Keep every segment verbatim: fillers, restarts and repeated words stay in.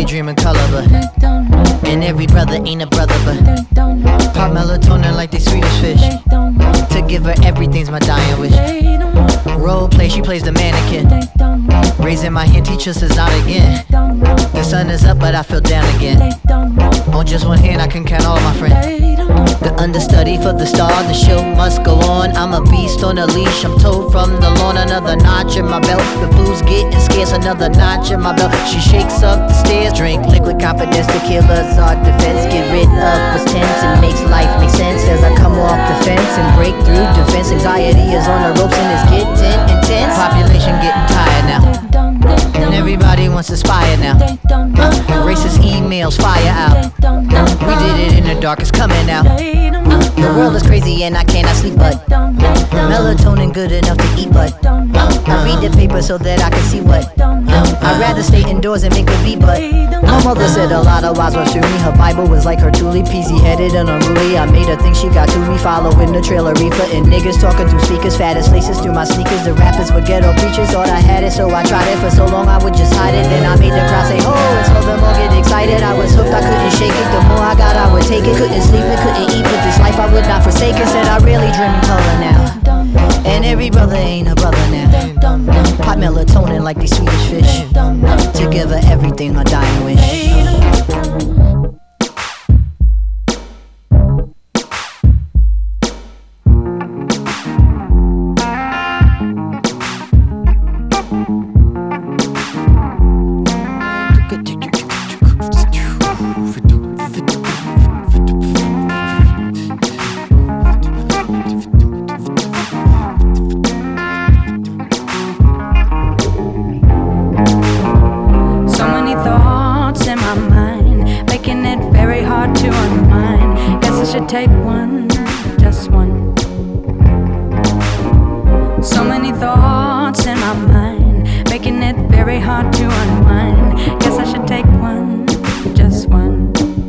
daydream in color, but and every brother ain't a brother, but pop melatonin like they Swedish fish. To give her everything's my dying wish. Role play, she plays the mannequin. Raising my hand, teacher says not again. The sun is up, but I feel down again. On just one hand, I can count all my friends. The understudy for the star, the show must go on. I'm a beast on a leash, I'm told from the lawn. Another notch in my belt, the food's getting scarce. Another notch in my belt, she shakes up the stairs. Drink liquid confidence, tequila's our defense. Get rid of what's tense, it makes life make sense. As I come off the fence and break through defense. Anxiety is on the ropes and it's getting intense. Population getting tired now, and everybody wants to spire now. uh, Racist emails fire out. We did it in the dark, it's coming out. The world is crazy and I cannot sleep, but melatonin good enough to eat, but I read the paper so that I can see what I'd rather stay indoors and make a beat, but my mother said a lot of wise words to me. Her Bible was like her Thule, peasy headed and unruly. I made her think she got to me, following the trailer reefer and niggas talking through speakers. Fattest laces through my sneakers. The rappers were ghetto preachers, thought I had it, so I tried it. For so long I would just hide it, then I made the crowd say ho, and so them all get excited. I was hooked, I couldn't shake it. The more I got, I would take it. Couldn't sleep and couldn't eat, but this life I would not forsake it. Said I really dream in color now, and every brother ain't a brother now. Pop melatonin like they Swedish fish. To give her everything, a dying wish. Take one, just one. So many thoughts in my mind, making it very hard to unwind. Guess I should take one, just one.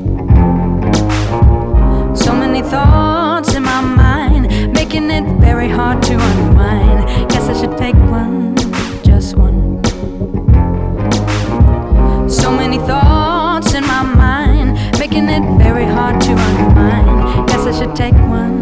So many thoughts in my mind, making it very hard to unwind. Guess I should take one, just one. So many thoughts in my mind, making it very hard to unwind. Guess I should take one.